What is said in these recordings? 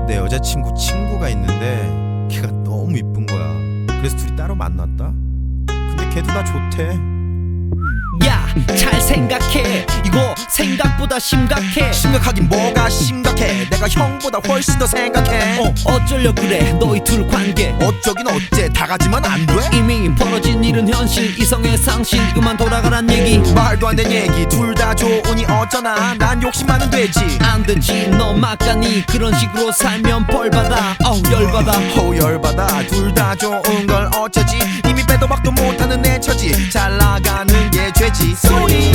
내 여자친구 친구가 있는데 걔가 너무 이쁜 거야. 그래서 둘이 따로 만났다. 근데 걔도 나 좋대. 야, 잘 생각해. 이거 생각보다 심각해. 심각하긴 뭐가 심각해. 내가 형보다 훨씬 더 생각해. 어쩌려 그래 너희 둘 관계. 어쩌긴 어째 다 가지면 안 돼? 이미 벌어진 일은 현실. 이성의 상실 그만 돌아가란 얘기. 말도 안 되는 얘기. 둘 다 좋으니 어쩌나. 난 욕심만은 되지. 안 되지 너 막가니. 그런 식으로 살면 벌받아. 열받아. 열받아. 둘 다 좋은 걸 어쩌지. 이미 빼도 박도 못하는 내 처지. 잘 나가는 게 죄지. 소리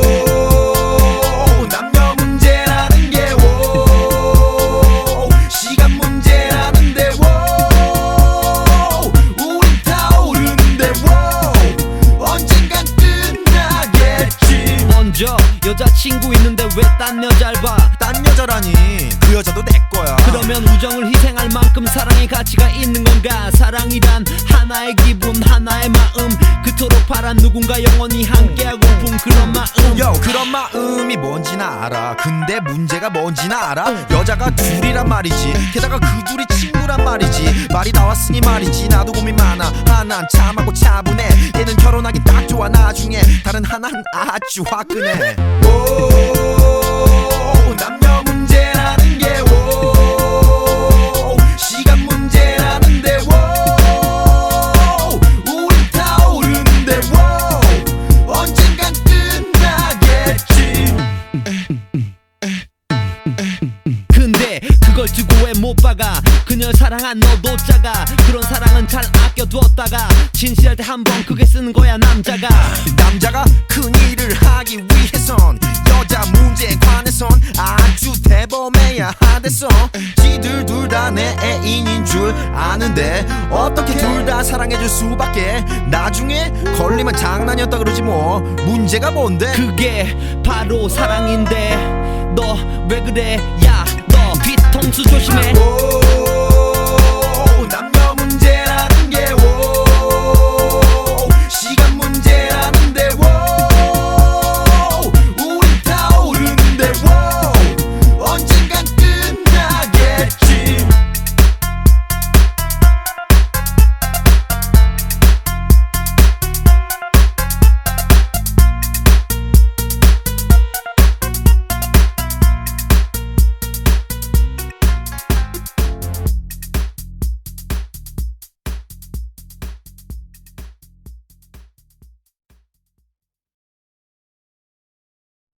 남녀 문제라는 게 시간 문제라는데 우린 타오르는데 언젠간 끝나겠지. 먼저 여자친구 있는데 왜 딴 여자를 봐. 딴 여자라니 그 여자도 내 거야. 그러면 우정을 희생할 만큼 사랑의 가치가 있는 건가. 사랑이란 하나의 기분 하나의 마음. 그토록 바란 누군가 영원히 함께하고픈 그런 마음. 그런 마음이 뭔지는 알아. 근데 문제가 뭔지는 알아. 여자가 둘이란 말이지. 게다가 그 둘이 친구란 말이지. 말이 나왔으니 말이지. 나도 고민 많아. 하나는 참하고 차분해. 얘는 결혼하기 딱 좋아. 나중에 다른 하나는 아주 화끈해. 남녀 문제라는 게 시간 문제라는데 우린 타오르는데 언젠간 끝나겠지. 근데 그걸 두고 왜 못 박아. 그녀를 사랑한 너도 작아. 그런 사랑은 잘 아껴두었다가 진실할 때 한 번 크게 쓰는 거야 남자가. 남자가 큰 일을 하기 위해선 여자 문제에 관해선 아주 대범해야 하댔어. 지들 둘 다 내 애인인 줄 아는데 어떻게 둘 다 사랑해줄 수밖에. 나중에 걸리면 장난이었다 그러지 뭐. 문제가 뭔데? 그게 바로 사랑인데 너 왜 그래. 야 너 뒤통수 조심해. 남녀 문제라는 게